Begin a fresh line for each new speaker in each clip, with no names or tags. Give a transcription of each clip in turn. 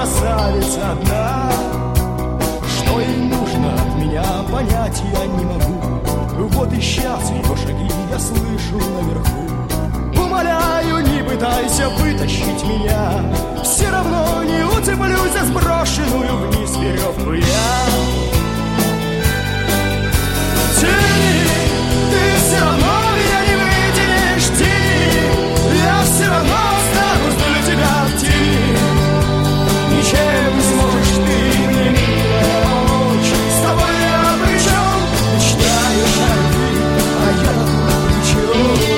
красавица одна. Что ей нужно от меня, понять я не могу. Вот и сейчас ее шаги я слышу наверху. Умоляю, не пытайся вытащить меня, все равно не уцеплюсь за сброшенную вниз веревку я. Тяни, ты все равно меня не вытянешь, тяни, я все равно останусь для тебя в тени. Ничем не сможешь ты мне, милая, помочь. С тобой я при чем? Мечтаешь о любви, а я при чем?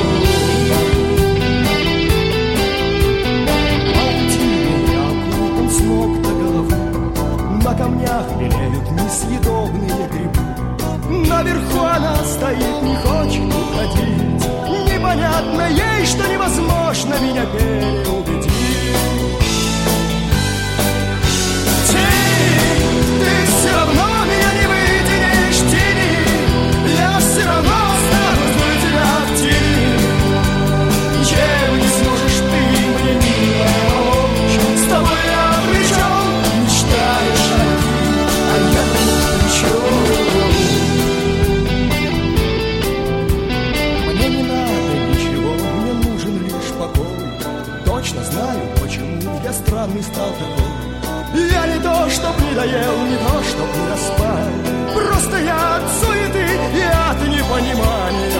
На камнях белеют несъедобные грибы. Наверху она стоит, не хочет уходить. Непонятно ей, что невозможно меня переубедить. Тяни, ты все равно меня не вытянешь, тяни, я все равно останусь для тебя в тени. Ничем не сможешь ты мне, милая, помочь. С тобой я при чем? Мечтаешь о любви, а я при чем? Мне не надо ничего, мне нужен лишь покой. Точно знаю, почему я странный стал такой. Я не то, чтоб не доел, не то, чтоб не доспал. Просто я от суеты и от непонимания